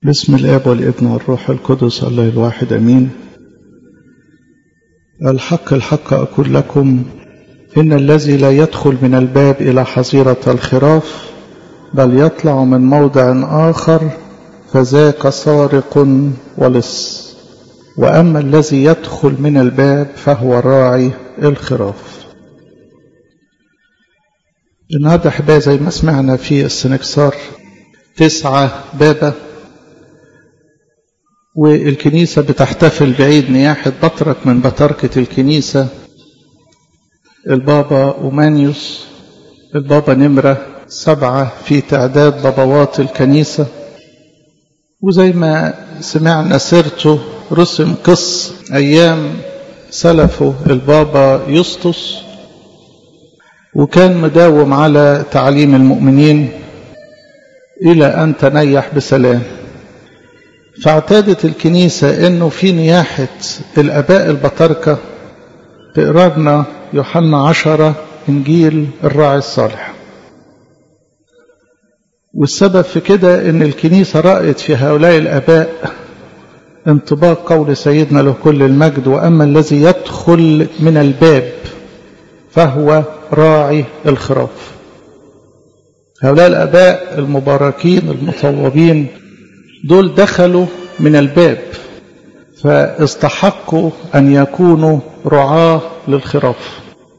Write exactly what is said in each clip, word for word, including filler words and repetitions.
بسم الآب والابن والروح القدس الله الواحد أمين. الحق الحق أقول لكم إن الذي لا يدخل من الباب إلى حظيرة الخراف بل يطلع من موضع آخر فذاك سارق ولص، وأما الذي يدخل من الباب فهو راعي الخراف. النهارده أحبائي زي ما سمعنا في السنكسار تسعة بابا، والكنيسة بتحتفل بعيد نياحة بطرك من بطركة الكنيسة البابا أومانيوس، البابا نمرة سبعة في تعداد بابوات الكنيسة. وزي ما سمعنا سيرته رسم قص أيام سلفه البابا يسطس، وكان مداوم على تعليم المؤمنين إلى أن تنيح بسلام. فاعتادت الكنيسة أنه في نياحة الآباء البطاركة تقرأنا يوحنا عشرة إنجيل الراعي الصالح. والسبب في كده أن الكنيسة رأت في هؤلاء الآباء انطباق قول سيدنا له كل المجد: وأما الذي يدخل من الباب فهو راعي الخراف. هؤلاء الآباء المباركين المطوبين دول دخلوا من الباب، فاستحقوا أن يكونوا رعاة للخراف.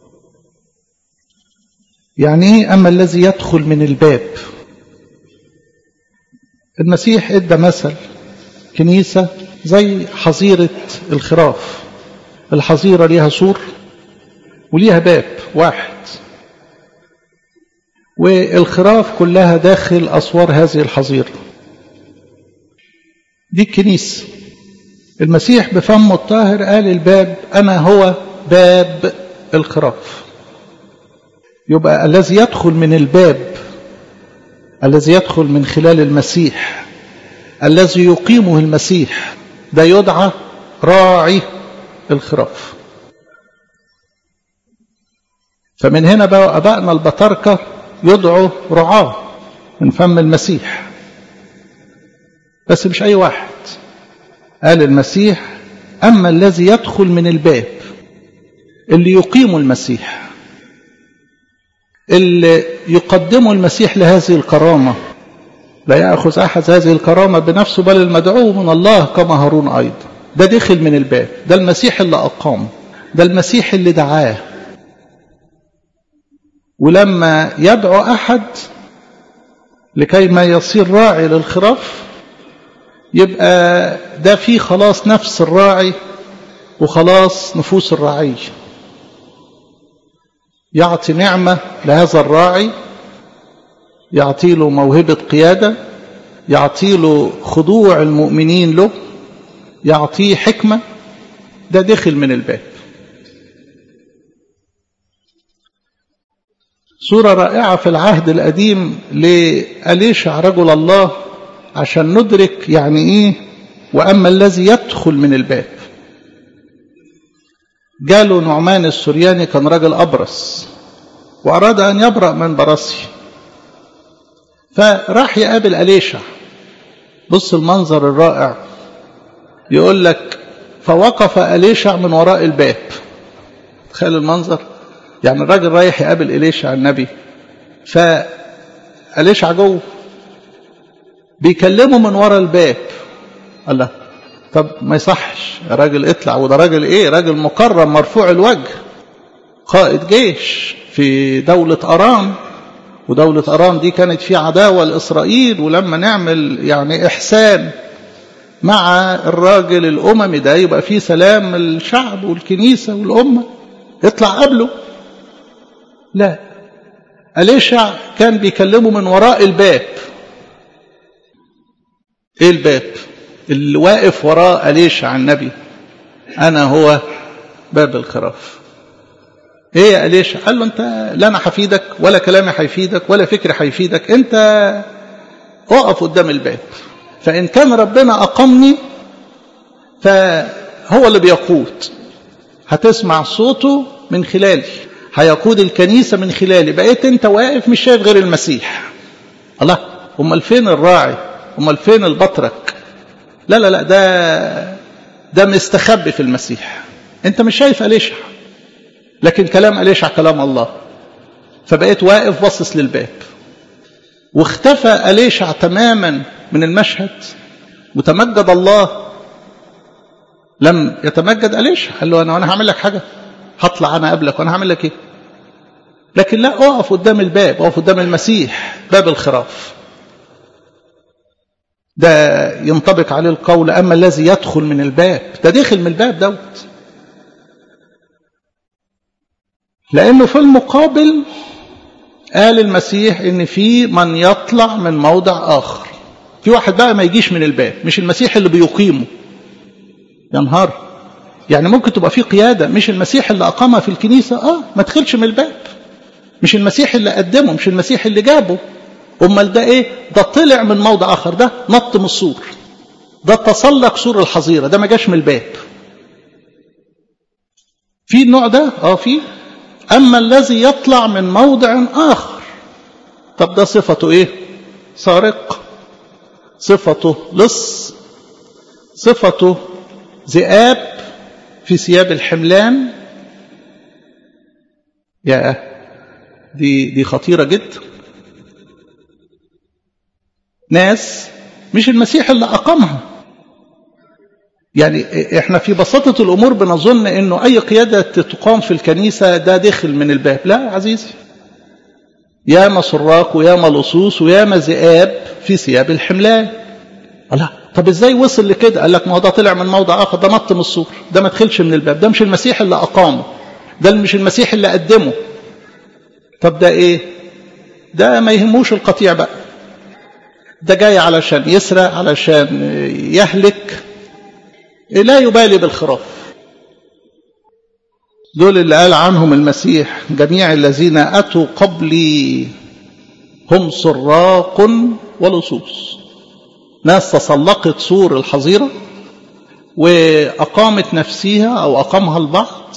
يعني إيه أما الذي يدخل من الباب؟ المسيح ادى مثل كنيسة زي حظيرة الخراف. الحظيرة ليها سور وليها باب واحد، والخراف كلها داخل أسوار هذه الحظيرة. دي الكنيسة. المسيح بفمه الطاهر قال الباب أنا هو باب الخراف. يبقى الذي يدخل من الباب، الذي يدخل من خلال المسيح، الذي يقيمه المسيح، ده يدعى راعي الخراف. فمن هنا بقى أبائنا البطاركة يدعوا رعاة من فم المسيح، بس مش أي واحد. قال المسيح أما الذي يدخل من الباب، اللي يقيم المسيح، اللي يقدمه المسيح لهذه الكرامة. لا يأخذ أحد هذه الكرامة بنفسه بل المدعو من الله كما هارون أيضا. ده دخل من الباب، ده المسيح اللي أقام، ده المسيح اللي دعاه. ولما يدعو أحد لكي ما يصير راعي للخراف، يبقى ده فيه خلاص نفس الراعي وخلاص نفوس الراعي. يعطي نعمة لهذا الراعي، يعطي له موهبة قيادة، يعطي له خضوع المؤمنين له، يعطيه حكمة. ده دخل من الباب. صورة رائعة في العهد القديم لأليشع رجل الله عشان ندرك يعني إيه وأما الذي يدخل من الباب. جاله نعمان السرياني، كان رجل أبرص وأراد أن يبرأ من برصه، فراح يقابل أليشع. بص المنظر الرائع، يقول لك فوقف أليشع من وراء الباب. تخيل المنظر، يعني الراجل رايح يقابل أليشع النبي، فأليشع جوه بيكلمه من وراء الباب. الله، طب ما يصحش يا راجل، اطلع. وده راجل ايه؟ راجل مكرم مرفوع الوجه، قائد جيش في دولة أرام، ودولة أرام دي كانت في عداوة لإسرائيل. ولما نعمل يعني إحسان مع الراجل الأممي ده يبقى في سلام الشعب والكنيسة والأمة. اطلع قبله. لا، أليشع كان بيكلمه من وراء الباب. ايه الباب اللي واقف وراء أليشع النبي؟ أنا هو باب الخراف. ايه يا أليشع؟ قال له انت لا انا هفيدك ولا كلامي هيفيدك ولا فكري هيفيدك، انت اقف قدام الباب. فإن كان ربنا أقامني فهو اللي بيقود، هتسمع صوته من خلالي، هيقود الكنيسة من خلالي. بقيت انت واقف مش شايف غير المسيح. الله، امال فين الراعي؟ امال فين البطرك؟ لا لا لا ده ده مستخبي في المسيح. انت مش شايف أليشع، لكن كلام أليشع كلام الله. فبقيت واقف باصص للباب، واختفى أليشع تماما من المشهد وتمجد الله. لم يتمجد أليشع، قال له انا انا هعمل لك حاجه، هطلع انا قبلك وانا هعمل لك ايه؟ لكن لا، اقف قدام الباب، اقف قدام المسيح باب الخراف. ده ينطبق عليه القول اما الذي يدخل من الباب، ده داخل من الباب دوت. لانه في المقابل قال المسيح ان في من يطلع من موضع اخر. في واحد بقى ما يجيش من الباب، مش المسيح اللي بيقيمه. يا نهار، يعني ممكن تبقى في قيادة مش المسيح اللي أقامها في الكنيسة، آه ما تدخلش من الباب. مش المسيح اللي قدمه، مش المسيح اللي جابه. أمال ده إيه؟ ده طلع من موضع آخر، ده نط من السور، ده تسلق سور الحظيرة، ده ما جاش من الباب. في النوع ده؟ آه في. أما الذي يطلع من موضع آخر، طب ده صفته إيه؟ سارق، صفته لص، صفته ذئاب في ثياب الحملان. يا دي دي خطيرة جدا. ناس مش المسيح اللي أقامها. يعني احنا في بساطة الأمور بنظن انه أي قيادة تقام في الكنيسة ده داخل من الباب. لا يا عزيزي، ياما سراق وياما لصوص وياما ذئاب في ثياب الحملان. الله، طب ازاي وصل لكده؟ قال لك ما هو ده طلع من موضع آخر، ده نط من السور، ده ما دخلش من الباب، ده مش المسيح اللي أقامه، ده مش المسيح اللي قدمه. طب ده ايه؟ ده ما يهموش القطيع بقى، ده جاي علشان يسرق، علشان يهلك، لا يبالي بالخراف. دول اللي قال عنهم المسيح جميع الذين أتوا قبلي هم سراق ولصوص. ناس تسلقت سور الحظيرة وأقامت نفسها أو أقامها البعض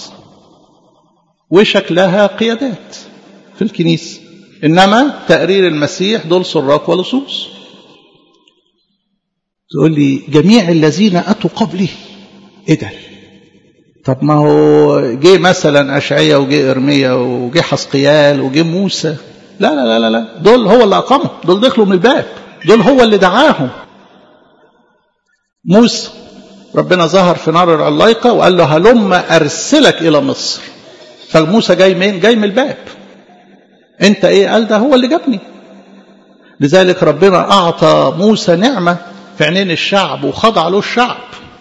وشكلها قيادات في الكنيسة، إنما تقرير المسيح دول سراق ولصوص. تقول لي جميع الذين أتوا قبلي، إيه ده؟ طب ما هو جه مثلا أشعياء وجه إرميا وجه حسقيال وجه موسى. لا لا لا لا، دول هو اللي أقامهم، دول دخلوا من الباب، دول هو اللي دعاهم. موسى ربنا ظهر في نار العلايقة وقال له هلم أرسلك إلى مصر. فموسى جاي مين؟ جاي من الباب. أنت إيه؟ قال ده هو اللي جابني. لذلك ربنا أعطى موسى نعمة في عينين الشعب وخضع له الشعب.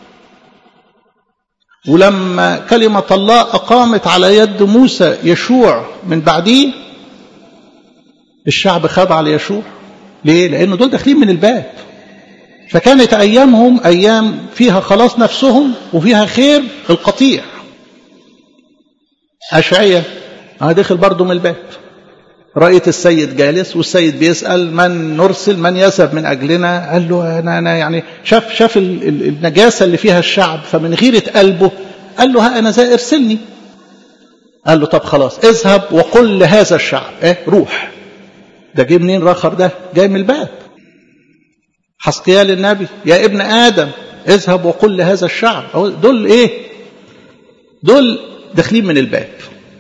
ولما كلمة الله أقامت على يد موسى يشوع من بعديه، الشعب خضع ليشوع. ليه؟ لأنه دول داخلين من الباب. فكانت أيامهم أيام فيها خلاص نفسهم وفيها خير القطيع. أشعياء داخل برضه من الباب. رأيت السيد جالس والسيد بيسأل من نرسل، من يذهب من أجلنا؟ قال له أنا, أنا يعني شاف شاف النجاسة اللي فيها الشعب، فمن غيرة قلبه قال له ها أنا زي ارسلني. قال له طب خلاص اذهب وقل لهذا الشعب. ايه روح. ده جاي منين راخر؟ ده جاي من الباب. حسقيال النبي يا ابن آدم اذهب وقل لهذا الشعب. دول ايه؟ دول داخلين من الباب.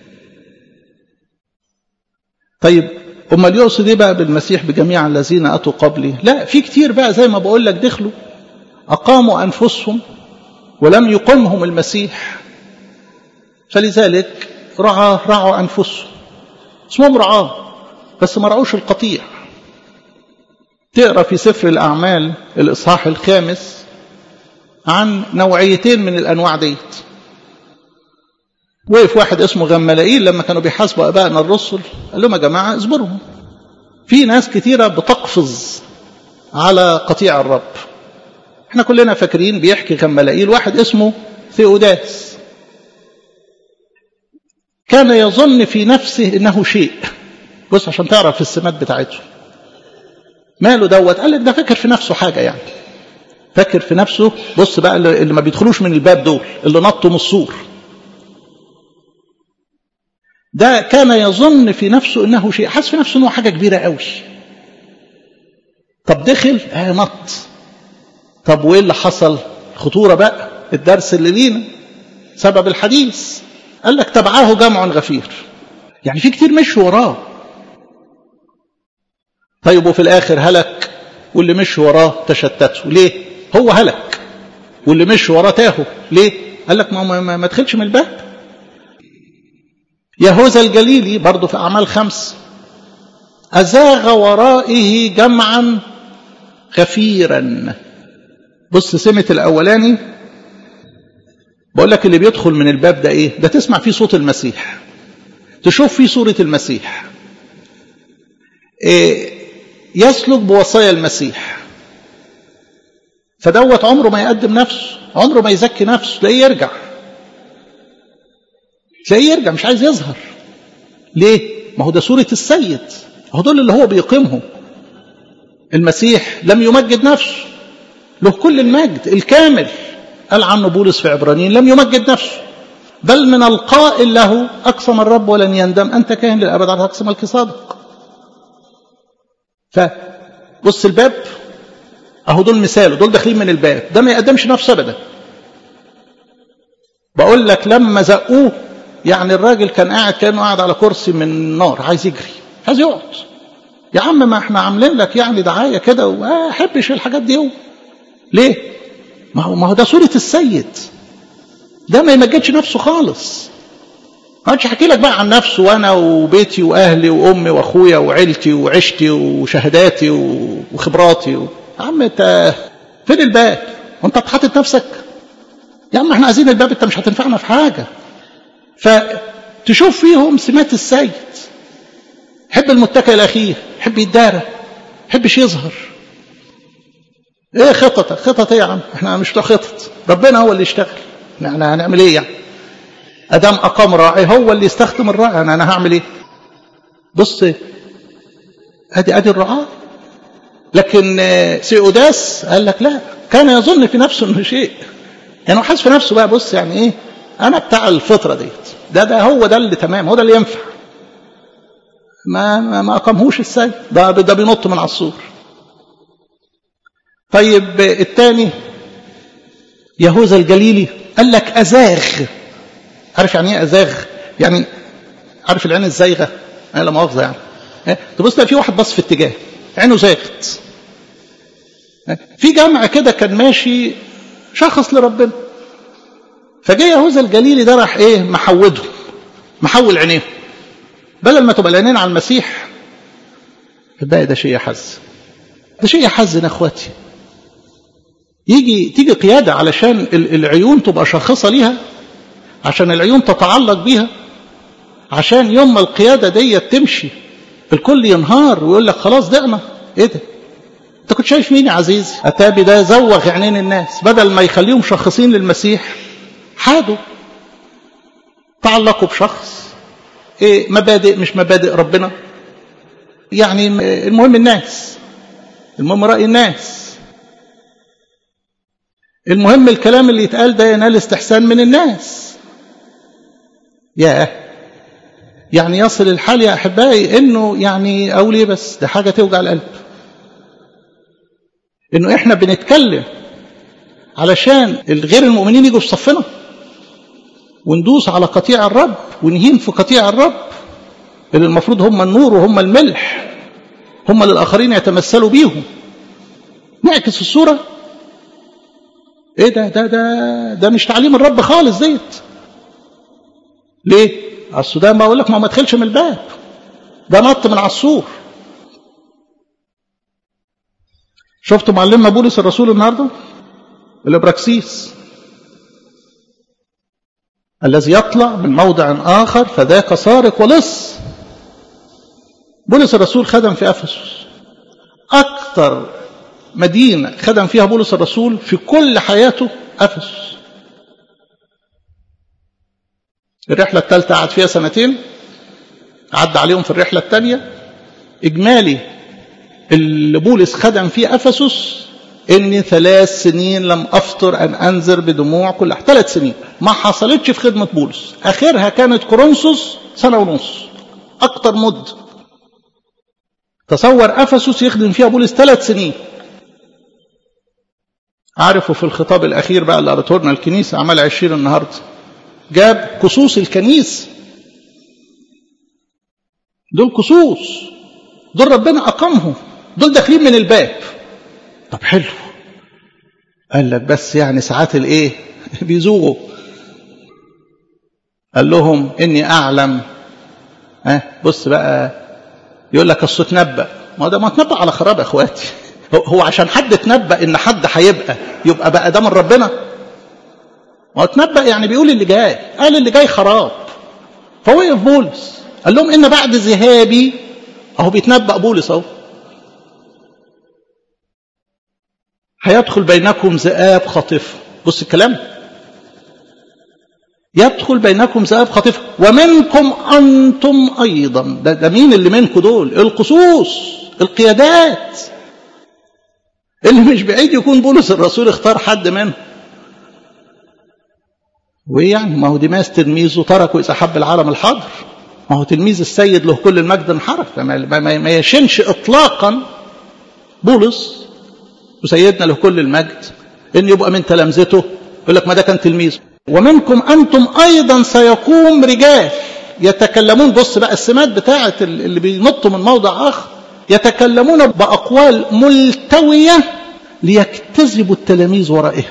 طيب امال يقصد ايه بقى بالمسيح بجميع الذين اتوا قبلي؟ لا، في كتير بقى زي ما بقول لك دخلوا اقاموا انفسهم ولم يقمهم المسيح، فلذلك رعى رعوا انفسهم، اسمهم رعاه بس ما رعوش القطيع. تقرا في سفر الاعمال الاصحاح الخامس عن نوعيتين من الانواع ديت. وقف واحد اسمه غملائيل لما كانوا بيحاسبوا ابائنا الرسل قال لهم يا جماعه اصبروا، في ناس كتيره بتقفز على قطيع الرب. احنا كلنا فاكرين بيحكي غملائيل واحد اسمه ثيوداس كان يظن في نفسه انه شيء. بص عشان تعرف السمات بتاعته ماله دوت. قال لك ده فاكر في نفسه حاجه، يعني فاكر في نفسه. بص بقى اللي ما بيدخلوش من الباب دول، اللي نطوا من السور، ده كان يظن في نفسه انه شيء، حاسس في نفسه انه حاجه كبيره قوي. طب دخل اه نط. طب وايه اللي حصل؟ خطورة بقى الدرس اللي لينا سبب الحديث. قال لك تبعه جمع غفير، يعني في كتير مشوا وراه. طيب وفي الاخر هلك، واللي مشوا وراه تشتتوا. ليه؟ هو هلك واللي مشوا وراه تاهوا. ليه؟ قال لك ما, ما, ما تدخلش من الباب. يهوذا الجليلي برضه في أعمال خمس أزاغ ورائه جمعا غفيرا. بص سمة الأولاني بقول لك اللي بيدخل من الباب ده ايه؟ ده تسمع فيه صوت المسيح، تشوف فيه صورة المسيح، إيه يسلك بوصايا المسيح. فدوت عمره ما يقدم نفسه، عمره ما يزكي نفسه، تلاقيه يرجع تلاقيه يرجع مش عايز يظهر. ليه؟ ما هو ده صورة السيد، هو دول اللي هو بيقيمهم. المسيح لم يمجد نفسه، له كل المجد الكامل. قال عنه بولس في عبرانيين لم يمجد نفسه، بل من القائل له أقسم الرب ولن يندم أنت كاهن للأبد على عكس ملك صادق. فبص الباب أهو دول مثاله، دول داخلين من الباب، ده ما يقدمش نفسه أبدا. بقول لك لما زقوه يعني الراجل كان قاعد كأنه قاعد على كرسي من نار، عايز يجري عايز يقعد. يا عم ما احنا عاملين لك يعني دعاية كده وما احبش الحاجات دي. هو ليه؟ ما هو ما هو ده صورة السيد، ده ما يمجدش نفسه خالص. ما عادش احكي لك بقى عن نفسه وانا وبيتي واهلي وامي واخويا وعيلتي وعشتي وشهاداتي وخبراتي و... يا عم انت فين الباب؟ وانت حاطط نفسك؟ يا عم احنا عايزين الباب، انت مش هتنفعنا في حاجة. فتشوف فيهم سمات السيد، حب المتكئ الاخير، حب يتدارى، حبش يظهر. ايه خطط خطط ايه يا عم؟ احنا مش بتوع خطط، ربنا هو اللي يشتغل. احنا هنعمل ايه يعني؟ ادام اقام راعي هو اللي يستخدم الراعي، انا انا هعمل ايه؟ بص ادي ادي الرعاة. لكن سيوداس قال لك لا، كان يظن في نفسه انه شيء، يعني حاسس في نفسه بقى بص يعني ايه، انا بتاع الفطره ديت، ده ده هو ده اللي تمام، هو ده اللي ينفع. ما ما, ما اقامهوش السيد، ده ده بينط من على السور. طيب الثاني يهوذا الجليلي قال لك ازاغ. عارف يعني ايه ازاغ؟ يعني عارف العين الزايغه؟ انا لا مؤاخذه يعني. تبص تلاقي في واحد بص في اتجاه عينه زاغت. في جمع كده كان ماشي شخص لربنا، فجاء يهوذا الجليلي ده راح ايه محودهم، محول عينيه، بدل ما تبقى العينين على المسيح. ده ده شيء يحزن، ده شيء يحزن اخواتي. يجي تيجي قياده علشان العيون تبقى شاخصه ليها، عشان العيون تتعلق بيها، عشان يوم ما القياده دي تمشي الكل ينهار ويقول لك خلاص ضعنا. ايه ده؟ انت كنت شايف مين يا عزيزي؟ اتابي ده زوغ عينين الناس، بدل ما يخليهم شخصين للمسيح حادوا تعلقوا بشخص. ايه مبادئ مش مبادئ ربنا، يعني المهم الناس، المهم رأي الناس، المهم الكلام اللي يتقال ده ينال استحسان من الناس. ياه، يعني يصل الحال يا أحبائي إنه يعني أولي بس ده حاجة توجع القلب، إنه إحنا بنتكلم علشان الغير المؤمنين يجوا في صفنا وندوس على قطيع الرب ونهين في قطيع الرب اللي المفروض هم النور وهم الملح، هم للآخرين يتمثلوا بيهم. نعكس الصورة. إيه ده ده ده ده مش تعليم الرب خالص ديت. ليه؟ أصل ده ما أقول لك ما ما تدخلش من الباب، ده نط من على السور. شفتوا معلمنا بولس الرسول النهارده الابراكسيس الذي يطلع من موضع آخر فذاك سارق ولص. بولس الرسول خدم في أفسس، أكثر مدينة خدم فيها بولس الرسول في كل حياته أفسس. الرحلة الثالثة قعد فيها سنتين، عدى عليهم في الرحلة الثانية. إجمالي اللي بولس خدم فيه أفسس إني ثلاث سنين لم أفطر أن أنذر بدموع كل أحد. ثلاث سنين ما حصلتش في خدمة بولس، آخرها كانت كورنثوس سنة ونص، أكتر مد. تصور أفسس يخدم فيها بولس ثلاث سنين. عارفوا في الخطاب الأخير بقى اللي قرأته لنا الكنيسة أعمال عشرين النهاردة، جاب كسوس الكنيسة. دول كسوس، دول ربنا أقامهم، دول داخلين من الباب. طب حلو، قال لك بس يعني ساعات الايه بيزوغوا. قال لهم إني أعلم. ها بص بقى، يقول لك أصل تنبأ. ما ده ما تنبأ على خراب يا أخواتي. هو عشان حد تنبأ إن حد هيبقى يبقى بقى ده من ربنا؟ ما تنبأ يعني بيقول اللي جاي، قال اللي جاي خراب. فوقف بولس قال لهم إن بعد ذهابي، أهو بيتنبأ بولس أهو، هيدخل بينكم ذئاب خاطفة. بص الكلام، يدخل بينكم ذئاب خاطفة ومنكم أنتم أيضا. ده, ده مين اللي منكم دول؟ القصوص، القيادات، اللي مش بعيد يكون بولس الرسول اختار حد منهم. وإيه يعني؟ ما هو ديماس تلميذه تركه إذا حب العالم الحاضر. ما هو تلميذ السيد له كل المجد انحرف. ما, ما يشنش إطلاقا بولس وسيدنا له كل المجد إن يبقى من تلامذته. يقول لك ما ده كان تلميذه. ومنكم أنتم أيضا سيقوم رجال يتكلمون. بص بقى السمات بتاعة اللي بينطوا من موضع آخر، يتكلمون بأقوال ملتوية ليكتذبوا التلاميذ ورائهم.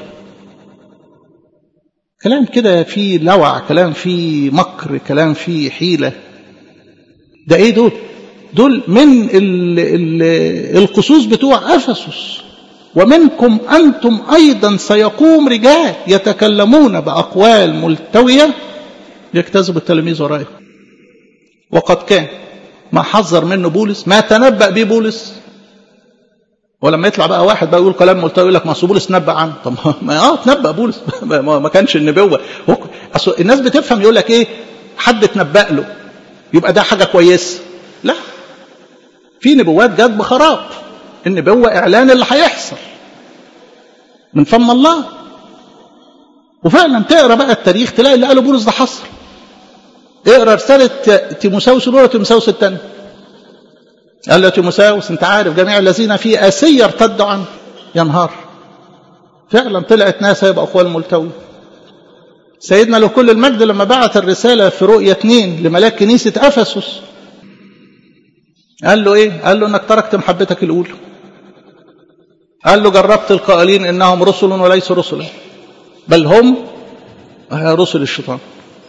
كلام كده فيه لوع، كلام فيه مكر، كلام فيه حيلة. ده ايه دول؟ دول من ال ال القصوص بتوع أفسس. ومنكم أنتم أيضا سيقوم رجال يتكلمون بأقوال ملتوية يكتذبوا التلاميذ ورائهم. وقد كان ما حذر منه بولس، ما تنبأ به بولس. ولما يطلع بقى واحد بقى يقول كلام ملتوي يقول لك ما اصل بولس نبأ عنه. طب ما اه تنبأ بولس ما كانش النبوة. اصل الناس بتفهم يقول لك ايه، حد تنبأ له يبقى ده حاجة كويسة. لا، في نبوات جت بخراب. النبوة إعلان اللي هيحصل من فم الله. وفعلا تقرأ بقى التاريخ تلاقي اللي قاله بولس ده حصل. اقرأ رسالة تيموثاوس الأولى وتيموثاوس الثانية. قال له تيموثاوس أنت عارف جميع الذين في آسيا ارتدوا عنه ينهار. فعلا طلعت ناس هيبقى أقوال ملتوي. سيدنا له كل المجد لما بعت الرسالة في رؤية اثنين لملاك كنيسة أفسس قال له ايه؟ قال له انك تركت محبتك الاولى. قال له جربت القائلين انهم رسل وليسوا رسلا بل هم رسل الشيطان،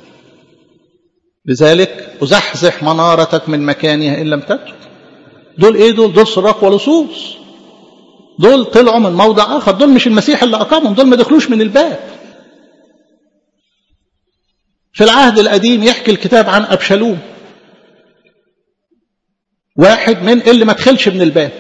لذلك ازحزح منارتك من مكانها ان لم تتب. دول ايه دول؟ دول سراق ولصوص. دول طلعوا من موضع اخر. دول مش المسيح اللي اقامهم. دول ما دخلوش من الباب. في العهد القديم يحكي الكتاب عن أبشالوم، واحد من اللي ما دخلش من الباب.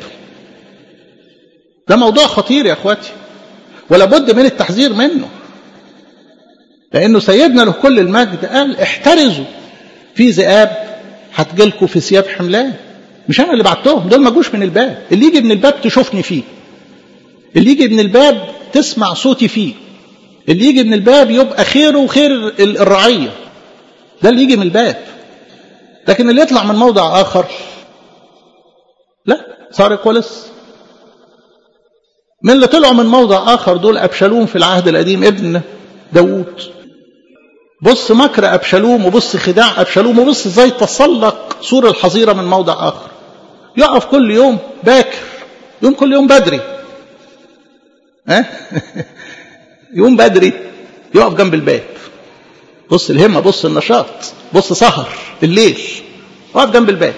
ده موضوع خطير يا اخواتي، ولا بد من التحذير منه. لانه سيدنا له كل المجد قال احترزوا في ذئاب هتجيلكوا في ثياب حملان. مش انا اللي بعتهم، دول ما جوش من الباب. اللي يجي من الباب تشوفني فيه، اللي يجي من الباب تسمع صوتي فيه، اللي يجي من الباب يبقى خيره وخير الرعية. ده اللي يجي من الباب. لكن اللي يطلع من موضع آخر لا، سارق ولص. من اللي طلعوا من موضع آخر دول أبشالوم في العهد القديم ابن داود. بص مكر أبشالوم، وبص خداع أبشالوم، وبص ازاي تسلق سور الحظيرة من موضع آخر. يقف كل يوم باكر، يوم كل يوم بدري، ها يوم بدري يقف جنب الباب. بص الهمة، بص النشاط، بص سهر الليل، يقف جنب الباب.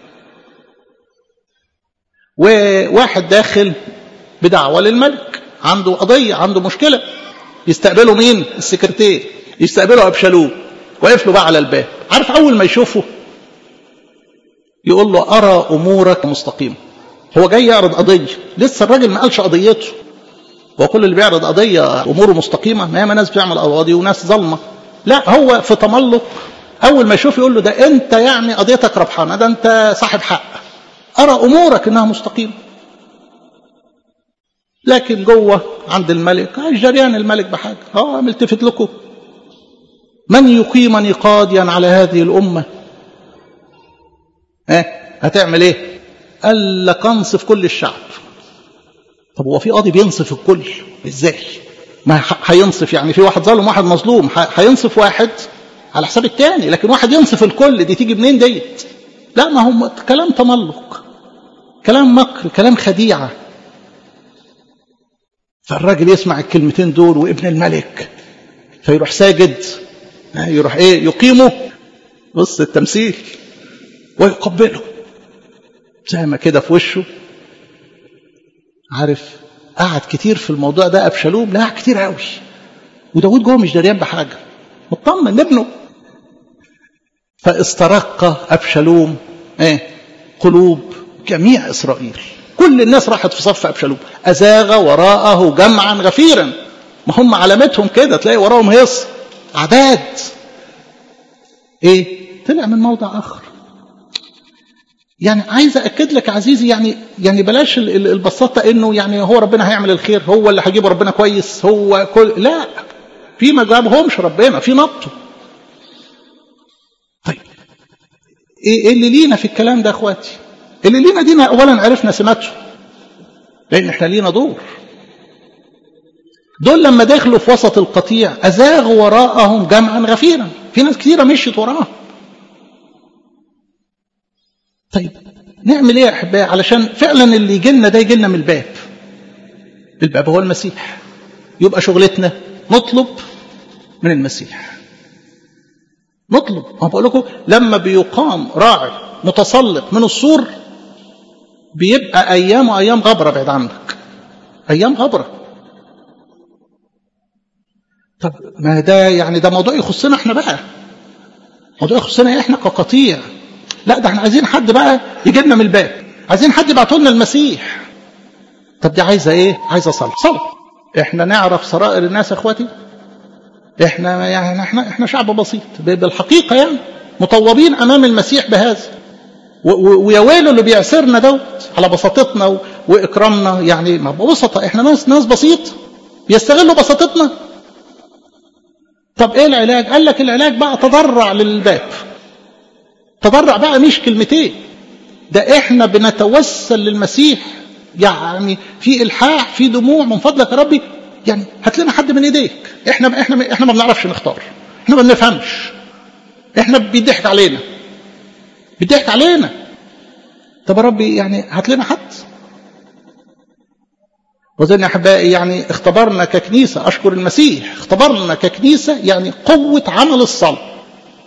وواحد داخل بدعوة للملك، عنده قضية، عنده مشكلة، يستقبله مين؟ السكرتير. يستقبله أبشالوم، وقف له بقى على الباب. عارف أول ما يشوفه يقول له أرى أمورك مستقيمة. هو جاي يعرض قضية، لسه الراجل ما قالش قضيته. وكل اللي بيعرض قضية أموره مستقيمة؟ ما هي ناس بيعمل قواضي وناس ظلمة. لا، هو في تملق أول ما يشوف يقول له ده أنت يعني قضيتك ربحانة، ده أنت صاحب حق، أرى أمورك إنها مستقيمة. لكن جوه عند الملك جريان الملك بحاجة. اه ملتفت لكم من يقيمني قاضيا على هذه الأمة. اه هتعمل ايه؟ قال لك انصف كل الشعب. طب هو في قاضي بينصف الكل ازاي؟ ما هينصف يعني في واحد ظالم واحد مظلوم، هينصف واحد على حساب التاني، لكن واحد ينصف الكل دي تيجي منين ديت؟ لا، ما هم كلام تملق، كلام مكر، كلام خديعة. فالراجل يسمع الكلمتين دول وابن الملك فيروح ساجد، يروح ايه يقيمه، بص التمثيل، ويقبله زي ما كده في وشه. عارف قعد كتير في الموضوع ده أبشالوم، لا كتير قوي، وداود جوه مش دريان بحاجة، مطمن لابنه. فاسترق أبشالوم ايه قلوب جميع إسرائيل، كل الناس راحت في صف أبشالوم، أزاغ وراءه جمعا غفيرا. ما هم علامتهم كده، تلاقي وراءهم هيص عداد. ايه طلع من موضع آخر. يعني عايز أكد لك عزيزي، يعني يعني بلاش البساطة إنه يعني هو ربنا هيعمل الخير، هو اللي هيجيبه ربنا كويس، هو كل لا، في ما جابهمش ربنا، في نطه. طيب إيه اللي لينا في الكلام ده أخواتي؟ اللي لينا دينا أولا عرفنا سماته، لأن إحنا لينا دور. دول لما دخلوا في وسط القطيع أزاغوا وراءهم جمعا غفيرا، في ناس كثيرة مشيت وراهم. طيب نعمل ايه يا احبائي علشان فعلا اللي يجي لنا ده يجي لنا من الباب؟ الباب هو المسيح. يبقى شغلتنا نطلب من المسيح، نطلب. ما بقول لكم لما بيقام راعي متسلق من السور بيبقى ايام وايام غبره بعيد عنك، ايام غبره. طب ما ده يعني ده موضوع يخصنا احنا بقى، موضوع يخصنا احنا كقطيع. لا ده احنا عايزين حد بقى يجي لنا من الباب، عايزين حد يبعته لنا المسيح. طب دي عايزه ايه؟ عايزه صلاه. صلاه. احنا نعرف سرائر الناس يا اخواتي، احنا يعني احنا احنا شعب بسيط بالحقيقه، يعني مطوبين امام المسيح بهذا، ويا ويله اللي بيعسرنا دوت على بساطتنا واكرامنا. يعني ما بسطه، احنا ناس ناس بسيط بيستغلوا بساطتنا. طب ايه العلاج؟ قال لك العلاج بقى تضرع للباب. تضرع بقى مش كلمتين، ده احنا بنتوسل للمسيح يعني في الحاح في دموع، من فضلك يا ربي يعني هات لنا حد من ايديك. احنا احنا احنا ما بنعرفش نختار، احنا ما بنفهمش، احنا بيضحك علينا بيضحك علينا. طب يا ربي يعني هات لنا حد. وزين يا احبائي يعني اختبرنا ككنيسه، اشكر المسيح، اختبرنا ككنيسه يعني قوه عمل الصلاه.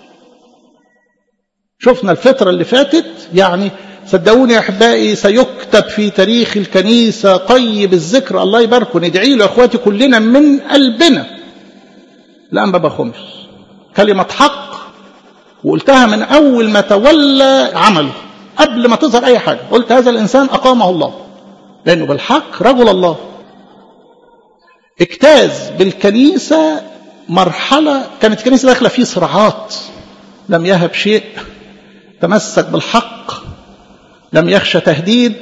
شفنا الفترة اللي فاتت، يعني صدقوني يا أحبائي سيكتب في تاريخ الكنيسة طيب الذكر، الله يباركه. ندعي له يا أخواتي كلنا من قلبنا. الأنبا خمس كلمة حق، وقلتها من أول ما تولى عمله، قبل ما تظهر أي حاجة قلت هذا الإنسان أقامه الله، لأنه بالحق رجل الله. اجتاز بالكنيسة مرحلة كانت الكنيسة داخلة فيه صراعات، لم يهب شيء، تمسك بالحق، لم يخشى تهديد.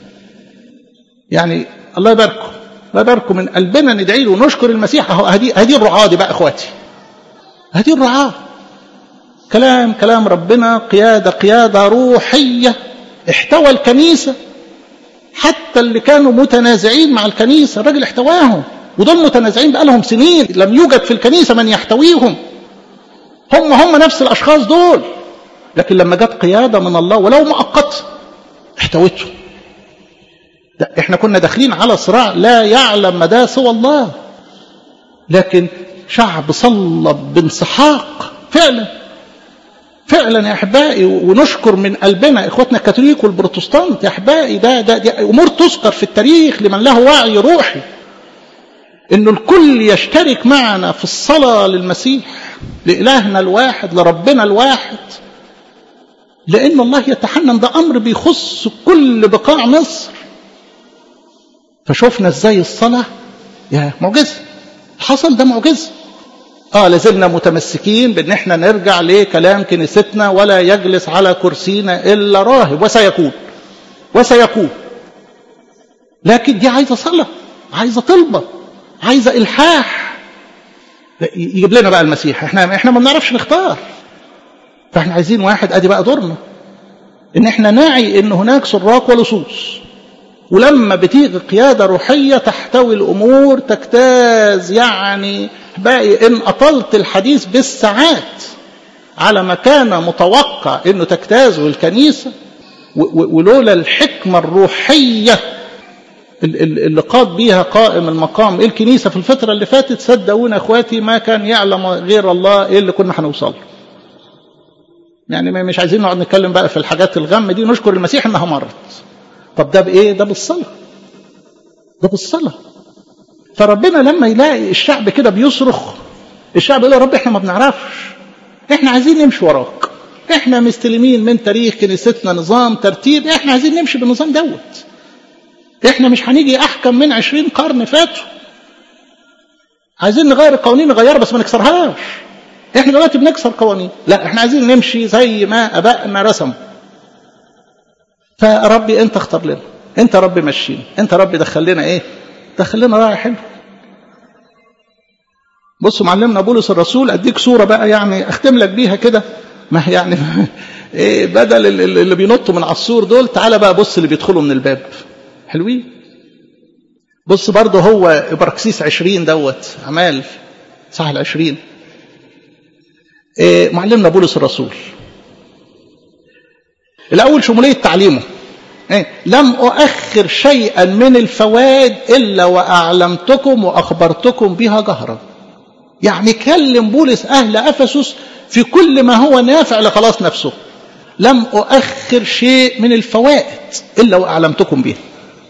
يعني الله يباركه، الله يباركه من قلبنا ندعي له ونشكر المسيح. اهو هذه هذه الرعاة دي بقى اخواتي، هذه الرعاة. كلام كلام ربنا، قيادة قيادة روحية احتوى الكنيسة. حتى اللي كانوا متنازعين مع الكنيسة الراجل احتواهم، ودول متنازعين بقى لهم سنين، لم يوجد في الكنيسة من يحتويهم، هم هم نفس الأشخاص دول. لكن لما جت قيادة من الله ولو مؤقت احتوته. احنا كنا داخلين على صراع لا يعلم مدى سوى الله، لكن شعب صلى بانسحاق فعلا فعلا يا احبائي. ونشكر من قلبنا اخواتنا الكاثوليك والبروتستانت يا احبائي، ده ده دي امور تذكر في التاريخ لمن له وعي روحي، انه الكل يشترك معنا في الصلاة للمسيح، لإلهنا الواحد، لربنا الواحد، لأن الله يتحنن. ده أمر بيخص كل بقاع مصر. فشوفنا ازاي الصلاة يا معجزة حصل، ده معجزة. آه لازلنا متمسكين بأن احنا نرجع لكلام كنيستنا، ولا يجلس على كرسينا إلا راهب، وسيكون وسيكون لكن دي عايزة صلاة، عايزة طلبة، عايزة إلحاح. يجيب لنا بقى المسيح. احنا احنا ما بنعرفش نختار، فاحنا عايزين واحد. ادي بقى دورنا ان احنا نعي ان هناك سراق ولصوص، ولما بتيجي قيادة روحية تحتوي الأمور تجتاز، يعني باقي إن أطلت الحديث بالساعات على ما كان متوقع إنه تجتازه الكنيسة، ولولا الحكمة الروحية اللي قاد بيها قائم المقام الكنيسة في الفترة اللي فاتت، صدقونا أخواتي ما كان يعلم غير الله إيه اللي كنا هنوصل. يعني مش عايزين نقعد نتكلم بقى في الحاجات الغم دي، نشكر المسيح إنها مرت. طب ده بإيه؟ ده بالصلاة، ده بالصلاة. فربنا لما يلاقي الشعب كده بيصرخ، الشعب يقول يا رب احنا ما بنعرفش، احنا عايزين نمشي وراك، احنا مستلمين من تاريخ كنيستنا نظام ترتيب، احنا عايزين نمشي بالنظام دوت، احنا مش هنيجي احكم من عشرين قرن فاتوا، عايزين نغير القوانين نغيرها بس ما نكسرهاش، احنا دلوقتي بنكسر قوانين، لا احنا عايزين نمشي زي ما ابائنا رسموا. فربي انت اختار لنا، انت ربي مشينا، انت ربي دخل لنا ايه؟ دخل لنا راعي حلو. بصوا معلمنا بولس الرسول، اديك صوره بقى يعني اختم لك بيها كده، ما يعني ايه بدل اللي بينطوا من على السور دول، تعالى بقى بص اللي بيدخلوا من الباب حلوين. بص برضه هو ابراكسيس عشرين دوت، اعمال صح العشرين، إيه معلمنا بولس الرسول الاول شموليه تعليمه، إيه؟ لم اؤخر شيئا من الفوائد الا واعلمتكم واخبرتكم بها جهرا. يعني كلم بولس اهل افسس في كل ما هو نافع لخلاص نفسه، لم اؤخر شيء من الفوائد الا واعلمتكم بها.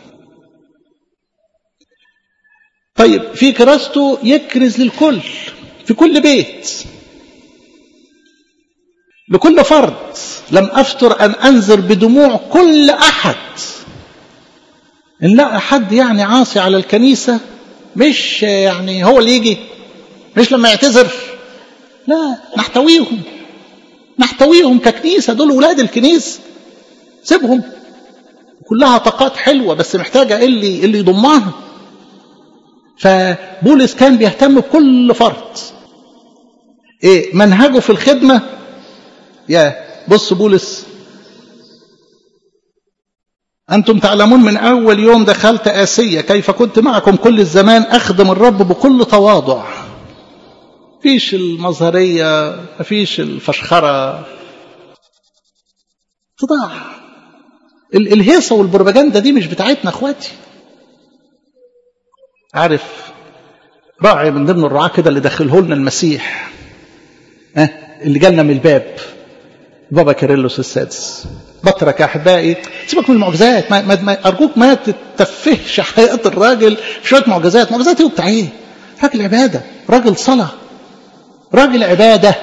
طيب في كراسته يكرز للكل في كل بيت لكل فرد، لم أفتر أن أنذر بدموع كل أحد. إن لا أحد يعني عاصي على الكنيسة، مش يعني هو اللي يجي، مش لما يعتذر، لا نحتويهم نحتويهم ككنيسة، دول ولاد الكنيسة، سيبهم، كلها طاقات حلوة بس محتاجة اللي اللي يضمها. فبولس كان بيهتم بكل فرد، إيه منهجه في الخدمة. يا بص بولس، أنتم تعلمون من أول يوم دخلت آسيا كيف كنت معكم كل الزمان أخدم الرب بكل تواضع، فيش المظهرية، مفيش الفشخرة، تضاع. الهيصة والبروباجندا دي مش بتاعتنا أخواتي. عارف راعي من ضمن الرعاة كده اللي دخله لنا المسيح، ها اللي جالنا من الباب، بابا كيرلس السادس، بطرك يا أحبائي. سيبك من المعجزات، ما ما ما أرجوك ما تتفهش حياة الراجل في شوية معجزات. معجزات ايه وبتاع ايه؟ راجل عبادة، راجل صلاة، راجل عبادة.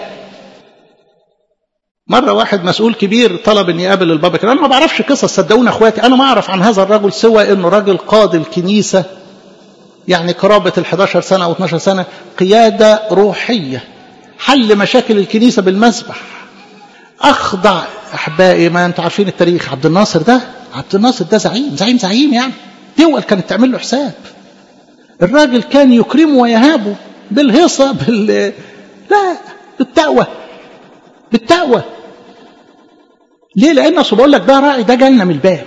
مرة واحد مسؤول كبير طلب أن يقابل البابا كيرلس، أنا ما بعرفش قصص، صدقوني أخواتي، أنا ما أعرف عن هذا الرجل سوى أنه راجل قاضي الكنيسة، يعني قرابة الحداشر سنة أو اتناشر سنة، قيادة روحية، حل مشاكل الكنيسة بالمسبح، أخضع. أحبائي ما أنتوا عارفين التاريخ، عبد الناصر ده عبد الناصر ده زعيم زعيم زعيم، يعني دول كانت تعمل له حساب. الراجل كان يكرمه ويهابه بالهيصة بال لا بالتقوى بالتقوى. ليه؟ لأن أصل بقول لك ده راعي، ده جالنا من الباب.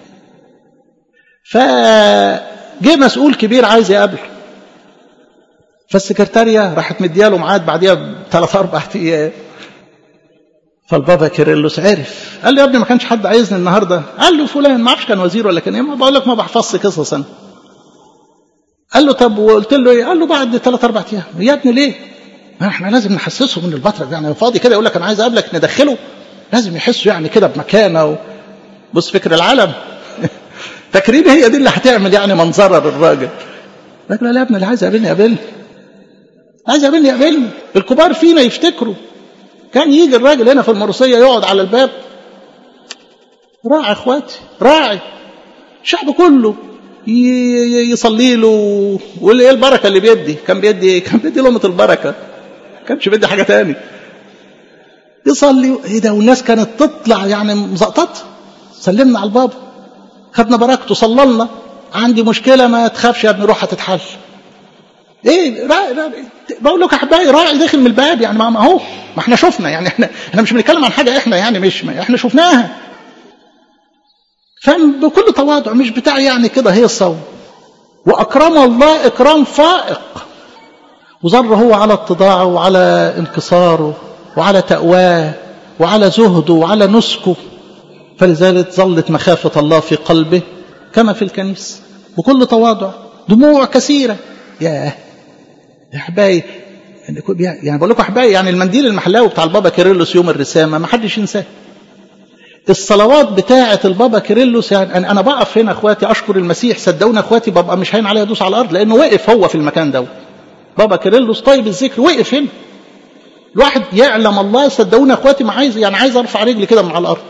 فجه مسؤول كبير عايز يقابله، فالسكرتارية راحت مدياله ميعاد بعديها بثلاث أربع أيام. فالبابا كيرلس عرف، قال له يا ابني ما كانش حد عايزني النهارده. قال له فلان، ما اعرفش كان وزير ولا كان ايه، ما بقول لك ما بحفظش قصص انا. قال له طب وقلت له ايه؟ قال له بعد ثلاث اربع ايام. يا ابني ليه؟ احنا لازم نحسسه من البطرك، يعني فاضي كده يقول لك انا عايز اقابلك ندخله، لازم يحسوا يعني كده بمكانه و... بص فكر العالم فاكرين هي دي اللي هتعمل يعني منظره للراجل. لكن لا يا ابني اللي عايز يقابلني يقابلني، عايز يقابلني يقابلني. الكبار فينا يفتكروا كان يجي الراجل هنا في المرسية يقعد على الباب، راعي اخواتي، راعي الشعب كله يصلي له. وايه البركه اللي بيدي؟ كان بيدي كان بيدي لقمه البركه، كانش بيدي حاجه تاني. يصلي ايه ده، والناس كانت تطلع يعني مزقططه. سلمنا على البابا، خدنا بركته، صلى لنا، عندي مشكله ما تخافش يا ابني روح هتتحل. ايه راعي, راعي. بقول لك احبائي راعي داخل من الباب، يعني ما هو ما احنا شفنا، يعني احنا احنا مش بنتكلم عن حاجه احنا يعني مش احنا شفناها. فبكل تواضع، مش بتاع يعني كده هيصة. وأكرم الله إكرام فائق، وظل هو على اتضاعه وعلى انكساره وعلى تقواه وعلى زهده وعلى نسكه. فلذلك ظلت مخافة الله في قلبه كما في الكنيسة بكل تواضع. دموع كثيرة. ياه يا حبايبي، يعني بقول لكم حبايبي، يعني المنديل المحلاوي بتاع البابا كيرلس يوم الرسامة ما حدش ينساه. الصلوات بتاعة البابا كيرلس، يعني أنا بقف هنا أخواتي أشكر المسيح، صدقونا أخواتي ببقى مش هين عليها دوس على الأرض، لأنه وقف هو في المكان ده. بابا كيرلس طيب الذكر وقف هنا. الواحد يعلم الله، صدقونا أخواتي ما عايز يعني عايز أرفع رجلي كده من على الأرض.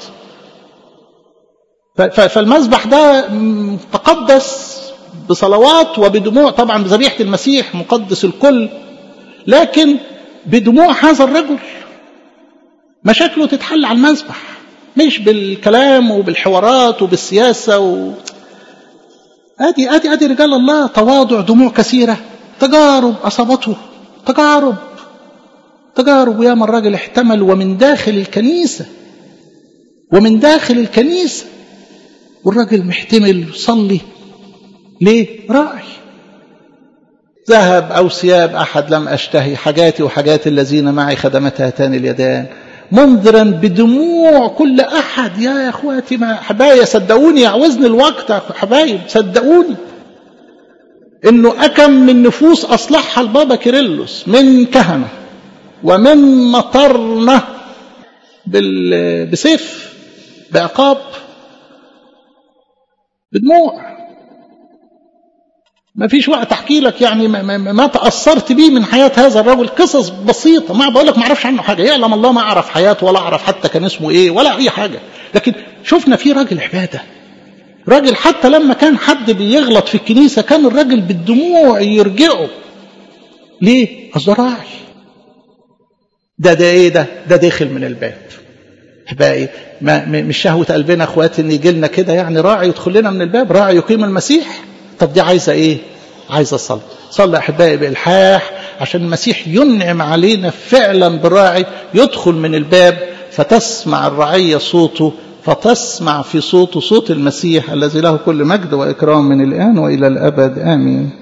فالمذبح ده تقدس بصلوات وبدموع، طبعا بذبيحة المسيح مقدس الكل، لكن بدموع هذا الرجل مشاكله تتحل على المذبح، مش بالكلام وبالحوارات وبالسياسة و... ادي ادي ادي رجال الله تواضع، دموع كثيرة، تجارب أصابته، تجارب تجارب وياما الراجل احتمل، ومن داخل الكنيسة ومن داخل الكنيسة والراجل محتمل يصلي. ليه؟ راعي. ذهب أو ثياب أحد لم أشتهي، حاجاتي وحاجات الذين معي خدمت هاتان اليدان، منذرا بدموع كل أحد. يا أخواتي ما حبايا صدقوني، يعوزني الوقت يا حبايب، صدقوني إنه أكم من نفوس أصلحها البابا كيرلس، من كهنة ومن مطرنا بسيف بعقاب بدموع. ما فيش وقت احكي لك يعني ما, ما, ما تأثرت بيه من حياة هذا الرجل، قصص بسيطة، ما بقول لك ما اعرفش عنه حاجة، يعلم الله ما اعرف حياته ولا اعرف حتى كان اسمه ايه ولا اي حاجة، لكن شفنا فيه راجل عبادة، راجل حتى لما كان حد بيغلط في الكنيسة كان الراجل بالدموع يرجعه. ليه؟ أصل راعي. ده ده ايه ده؟ ده داخل من الباب. احبائي ما مش شهوة قلبنا اخواتي ان يجي لنا كده يعني راعي يدخل لنا من الباب، راعي يقيم المسيح. طب دي عايزة ايه؟ عايزة صلاة. صلى احبائي بإلحاح عشان المسيح ينعم علينا فعلا براعي يدخل من الباب، فتسمع الرعية صوته، فتسمع في صوته صوت المسيح الذي له كل مجد وإكرام من الآن وإلى الأبد آمين.